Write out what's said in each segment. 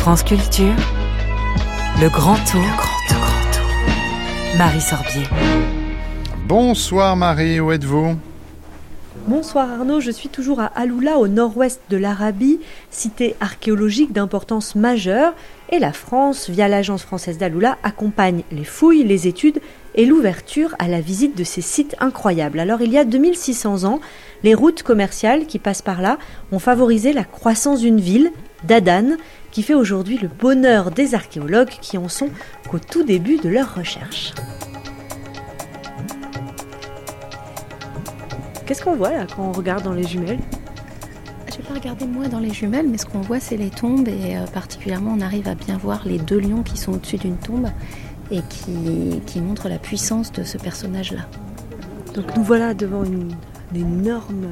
France Culture, le grand tour. Marie Sorbier. Bonsoir Marie, où êtes-vous ? Bonsoir Arnaud, je suis toujours à Alula, au nord-ouest de l'Arabie, cité archéologique d'importance majeure, et la France, via l'Agence française d'Alula, accompagne les fouilles, les études et l'ouverture à la visite de ces sites incroyables. Alors il y a 2600 ans, les routes commerciales qui passent par là ont favorisé la croissance d'une ville, d'Adan, qui fait aujourd'hui le bonheur des archéologues qui en sont qu'au tout début de leurs recherches. Qu'est-ce qu'on voit là quand on regarde dans les jumelles ? Je n'ai pas regardé moi dans les jumelles, mais ce qu'on voit c'est les tombes et particulièrement on arrive à bien voir les deux lions qui sont au-dessus d'une tombe et qui montrent la puissance de ce personnage-là. Donc nous voilà devant une énorme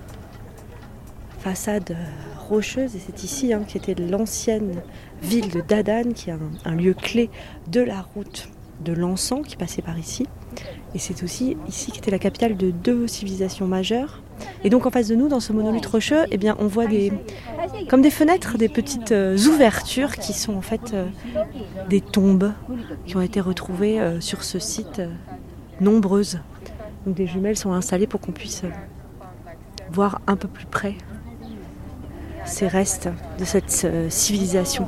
façade rocheuse et c'est ici qui était l'ancienne ville de Dadan, qui est un lieu clé de la route de l'encens qui passait par ici. Et c'est aussi ici qui était la capitale de deux civilisations majeures. Et donc en face de nous, dans ce monolithe rocheux, on voit comme des fenêtres, des petites ouvertures qui sont en fait des tombes qui ont été retrouvées sur ce site, nombreuses. Donc des jumelles sont installées pour qu'on puisse voir un peu plus près ces restes de cette civilisation.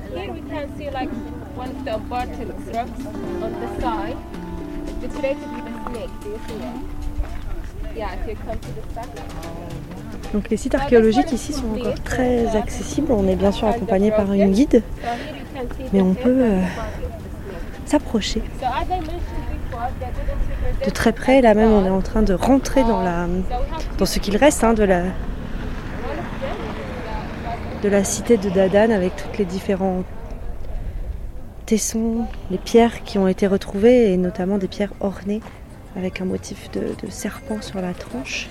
Donc les sites archéologiques ici sont encore très accessibles. On est bien sûr accompagné par une guide, mais on peut s'approcher de très près. Là même, on est en train de rentrer dans ce qu'il reste de la cité de Dadan, avec toutes les différents tessons, les pierres qui ont été retrouvées, et notamment des pierres ornées avec un motif de serpent sur la tranche.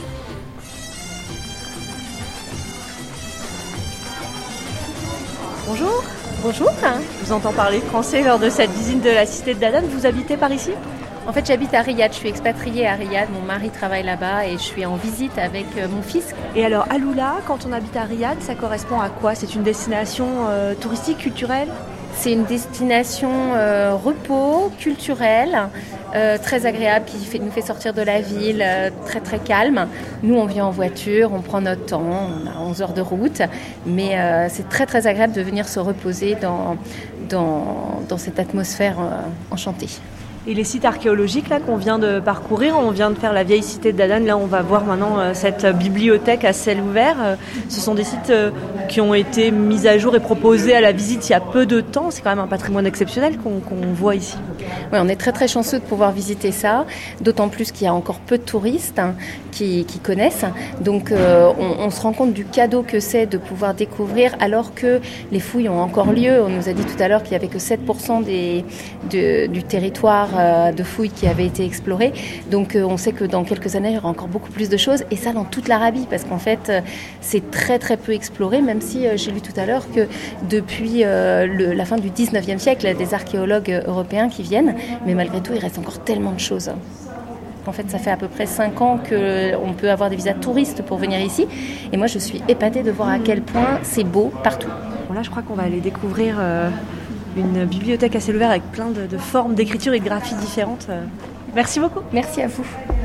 Bonjour. Bonjour. Je vous entends parler français lors de cette visite de la cité de Dadan. Vous habitez par ici ? En fait, j'habite à Riyad, je suis expatriée à Riyad, mon mari travaille là-bas et je suis en visite avec mon fils. Et alors, Alula, quand on habite à Riyad, ça correspond à quoi ? C'est une destination touristique, culturelle ? C'est une destination repos, culturelle, très agréable, qui nous fait sortir de la ville, très très calme. Nous, on vient en voiture, on prend notre temps, on a 11 heures de route, mais c'est très très agréable de venir se reposer dans cette atmosphère enchantée. Et les sites archéologiques là qu'on vient de parcourir, on vient de faire la vieille cité de Dadan, là on va voir maintenant cette bibliothèque à ciel ouvert. Ce sont des sites qui ont été mis à jour et proposés à la visite il y a peu de temps. C'est quand même un patrimoine exceptionnel qu'on voit ici. Oui, on est très très chanceux de pouvoir visiter ça, d'autant plus qu'il y a encore peu de touristes qui connaissent. Donc on se rend compte du cadeau que c'est de pouvoir découvrir alors que les fouilles ont encore lieu. On nous a dit tout à l'heure qu'il n'y avait que 7% du territoire de fouilles qui avaient été explorées. Donc on sait que dans quelques années, il y aura encore beaucoup plus de choses. Et ça dans toute l'Arabie, parce qu'en fait, c'est très très peu exploré, même si j'ai lu tout à l'heure que depuis la fin du 19e siècle, il y a des archéologues européens qui viennent, mais malgré tout, il reste encore tellement de choses. En fait, ça fait à peu près 5 ans qu'on peut avoir des visas touristes pour venir ici. Et moi, je suis épatée de voir à quel point c'est beau partout. Bon, là, je crois qu'on va aller découvrir une bibliothèque à ciel ouvert avec plein de formes d'écriture et de graphies différentes. Merci beaucoup. Merci à vous.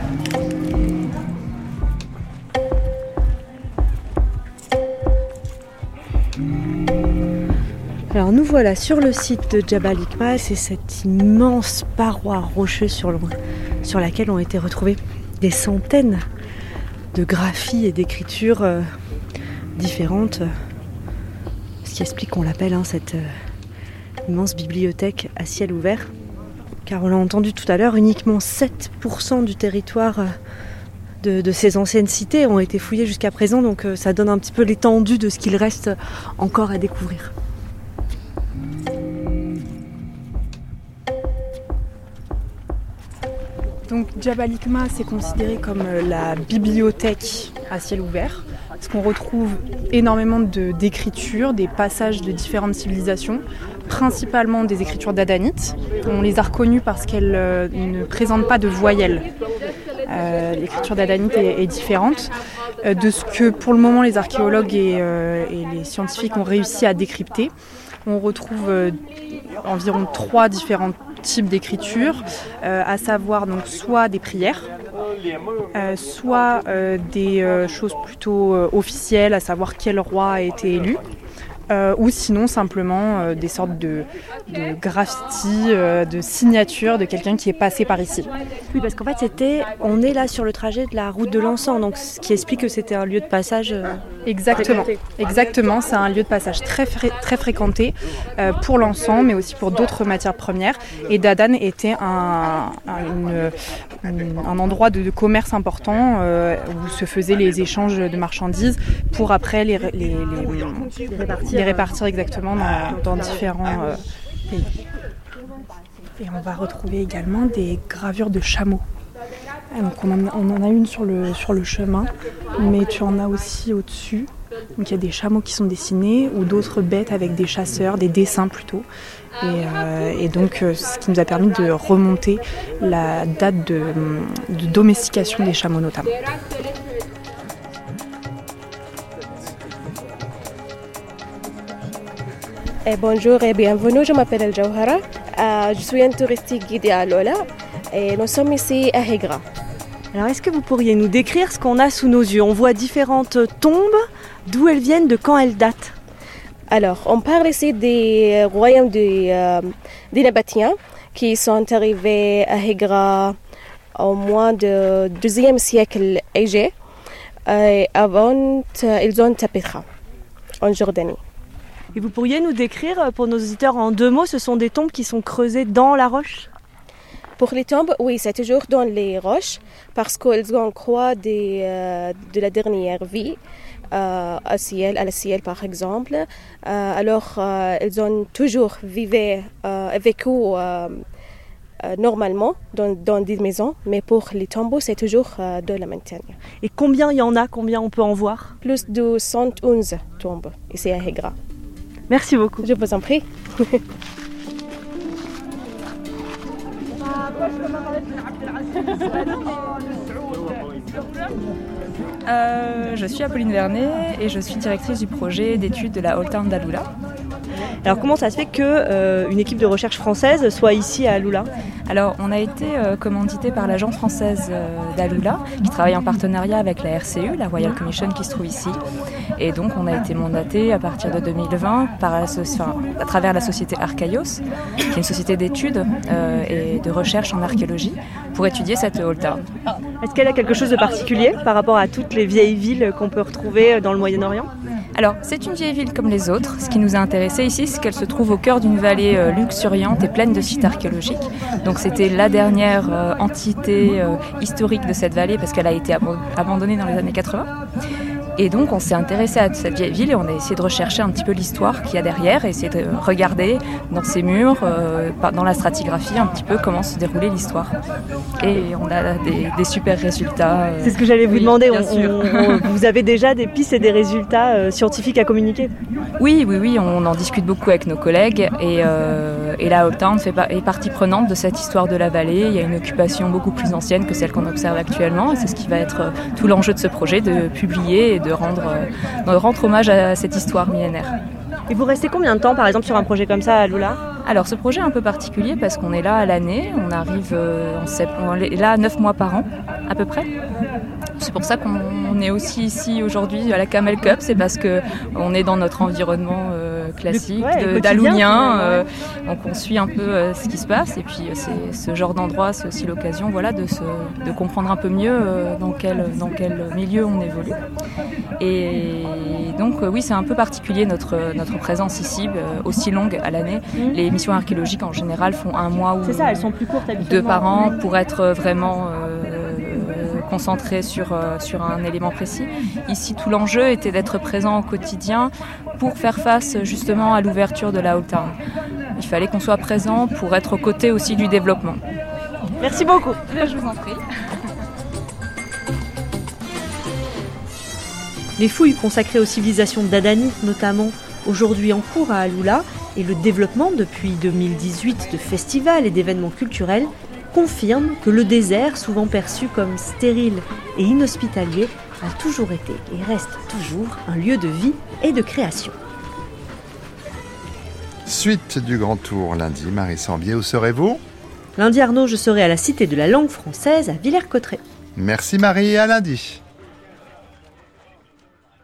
Alors nous voilà sur le site de Jabal Hikma. C'est cette immense paroi rocheuse sur laquelle ont été retrouvées des centaines de graphies et d'écritures différentes. Ce qui explique qu'on l'appelle cette immense bibliothèque à ciel ouvert. Car on l'a entendu tout à l'heure, uniquement 7% du territoire de ces anciennes cités ont été fouillés jusqu'à présent. Donc ça donne un petit peu l'étendue de ce qu'il reste encore à découvrir. Donc Jabal Hikma, c'est considéré comme la bibliothèque à ciel ouvert, parce qu'on retrouve énormément d'écritures, des passages de différentes civilisations, principalement des écritures d'adanites. On les a reconnues parce qu'elles ne présentent pas de voyelles. L'écriture dadanite est différente de ce que pour le moment les archéologues et les scientifiques ont réussi à décrypter. On retrouve environ 3 différents types d'écriture, à savoir donc soit des prières, soit des choses plutôt officielles, à savoir quel roi a été élu, ou sinon simplement des sortes de graffitis, de signatures de quelqu'un qui est passé par ici. Oui, parce qu'en fait, on est là sur le trajet de la route de l'encens, donc ce qui explique que c'était un lieu de passage. Exactement, c'est un lieu de passage très fréquenté pour l'encens, mais aussi pour d'autres matières premières. Et Dadan était un endroit de commerce important où se faisaient les échanges de marchandises pour après les répartir exactement dans différents pays. Et on va retrouver également des gravures de chameaux. Donc on en a une sur le chemin, mais tu en as aussi au-dessus. Donc il y a des chameaux qui sont dessinés ou d'autres bêtes avec des chasseurs, des dessins plutôt. Et donc ce qui nous a permis de remonter la date de domestication des chameaux notamment. Bonjour et bienvenue, je m'appelle El Jawhara. Je suis un touristique guide à Lola et nous sommes ici à Hegra. Alors est-ce que vous pourriez nous décrire ce qu'on a sous nos yeux ? On voit différentes tombes, d'où elles viennent, de quand elles datent ? Alors, on parle ici des royaumes des Nabatéens qui sont arrivés à Hegra au moins du IIe siècle âgé. Avant, ils ont à Petra, en Jordanie. Et vous pourriez nous décrire, pour nos auditeurs, en 2 mots, ce sont des tombes qui sont creusées dans la roche ? Pour les tombes, oui, c'est toujours dans les roches, parce qu'ils ont croix de la dernière vie, à la ciel par exemple. Alors, ils ont toujours vécu normalement dans des maisons, mais pour les tombeaux, c'est toujours de la montagne. Et combien il y en a ? Combien on peut en voir ? Plus de 111 tombes ici à Hegra. Merci beaucoup. Je vous en prie. Je suis Apolline Vernet et je suis directrice du projet d'études de la Old Town d'Alula. Alors comment ça se fait qu'une équipe de recherche française soit ici à Alula ? Alors on a été commandité par l'agence française d'Alula qui travaille en partenariat avec la RCU, la Royal Commission qui se trouve ici. Et donc on a été mandaté à partir de 2020 à travers la société Archaios, qui est une société d'études et de recherche en archéologie, pour étudier cette Old Town. Est-ce qu'elle a quelque chose de particulier par rapport à toutes les vieilles villes qu'on peut retrouver dans le Moyen-Orient ? Alors, c'est une vieille ville comme les autres. Ce qui nous a intéressé ici, c'est qu'elle se trouve au cœur d'une vallée luxuriante et pleine de sites archéologiques. Donc c'était la dernière entité historique de cette vallée parce qu'elle a été abandonnée dans les années 80. Et donc on s'est intéressé à cette vieille ville et on a essayé de rechercher un petit peu l'histoire qu'il y a derrière et essayer de regarder dans ces murs, dans la stratigraphie, un petit peu comment se déroulait l'histoire. Et on a des super résultats. C'est ce que j'allais vous demander. Bien sûr. Vous avez déjà des pistes et des résultats scientifiques à communiquer ? Oui, on en discute beaucoup avec nos collègues et la Old Town est partie prenante de cette histoire de la vallée. Il y a une occupation beaucoup plus ancienne que celle qu'on observe actuellement et c'est ce qui va être tout l'enjeu de ce projet, de publier et de rendre hommage à cette histoire millénaire. Et vous restez combien de temps, par exemple, sur un projet comme ça à Alula ? Alors, ce projet est un peu particulier parce qu'on est là à l'année. On arrive on est là 9 mois par an, à peu près. C'est pour ça qu'on est aussi ici aujourd'hui à la Camel Cup. C'est parce qu'on est dans notre environnement classique d'Aloulien. Donc, on suit un peu ce qui se passe. Et puis, c'est ce genre d'endroit, c'est aussi l'occasion de comprendre un peu mieux dans quel milieu on évolue. Et donc, oui, c'est un peu particulier notre présence ici, aussi longue à l'année. Les missions archéologiques, en général, font 1 mois ou elles sont plus courtes, 2 par an pour être vraiment concentré sur un élément précis. Ici, tout l'enjeu était d'être présent au quotidien pour faire face justement à l'ouverture de la Old Town. Il fallait qu'on soit présent pour être aux côtés aussi du développement. Merci beaucoup. Je vous en prie. Les fouilles consacrées aux civilisations dadanites, notamment aujourd'hui en cours à Alula, et le développement depuis 2018 de festivals et d'événements culturels confirme que le désert, souvent perçu comme stérile et inhospitalier, a toujours été et reste toujours un lieu de vie et de création. Suite du Grand Tour lundi, Marie Sambier, où serez-vous ? Lundi Arnaud, je serai à la Cité de la langue française à Villers-Cotterêts. Merci Marie, et à lundi.